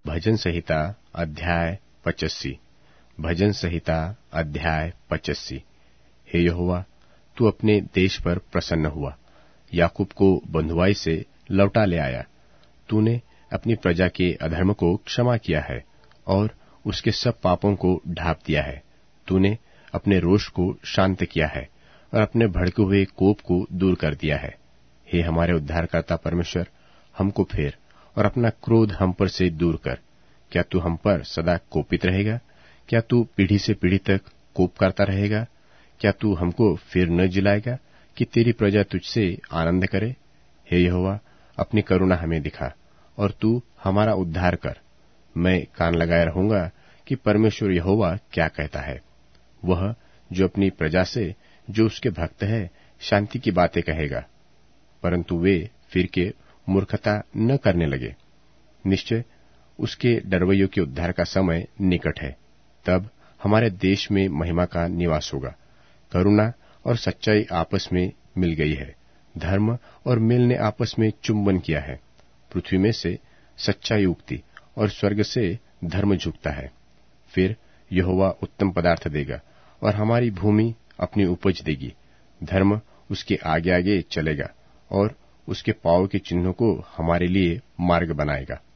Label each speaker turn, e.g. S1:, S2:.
S1: भजन संहिता अध्याय 85। भजन संहिता अध्याय 85। हे यहोवा, तू अपने देश पर प्रसन्न हुआ, याकूब को बंधुआई से लौटा ले आया। तूने अपनी प्रजा के अधर्म को क्षमा किया है और उसके सब पापों को ढांप दिया है। तूने अपने रोष को शांत किया है और अपने भड़के हुए कोप को दूर कर दिया है। हे हमारे उद्धारकर्ता परमेश्वर, हमको फेर और अपना क्रोध हम पर से दूर कर। क्या तू हम पर सदा कोपित रहेगा? क्या तू पीढ़ी से पीढ़ी तक कोप करता रहेगा? क्या तू हमको फिर न जिलाएगा कि तेरी प्रजा तुझसे आनंद करे? हे यहोवा, अपनी करुणा हमें दिखा और तू हमारा उद्धार कर। मैं कान लगाए रहूंगा कि परमेश्वर यहोवा क्या कहता है। वह जो अपनी प्रजा से, जो उसके भक्त है, शांति की बातें कहेगा, परंतु वे फिर के मूर्खता न करने लगे। निश्चय उसके डरवैयों के उद्धार का समय निकट है। तब हमारे देश में महिमा का निवास होगा। करुणा और सच्चाई आपस में मिल गई है। धर्म और मेल ने आपस में चुंबन किया है। पृथ्वी में से सच्चाई उगती और स्वर्ग से धर्म झुकता है। फिर यहोवा उत्तम पदार्थ देगा और हमारी भूमि अपनी उपज देगी। धर्म उसके आगे आगे चलेगा और उसके पाँव के चिन्हों को हमारे लिए मार्ग बनाएगा।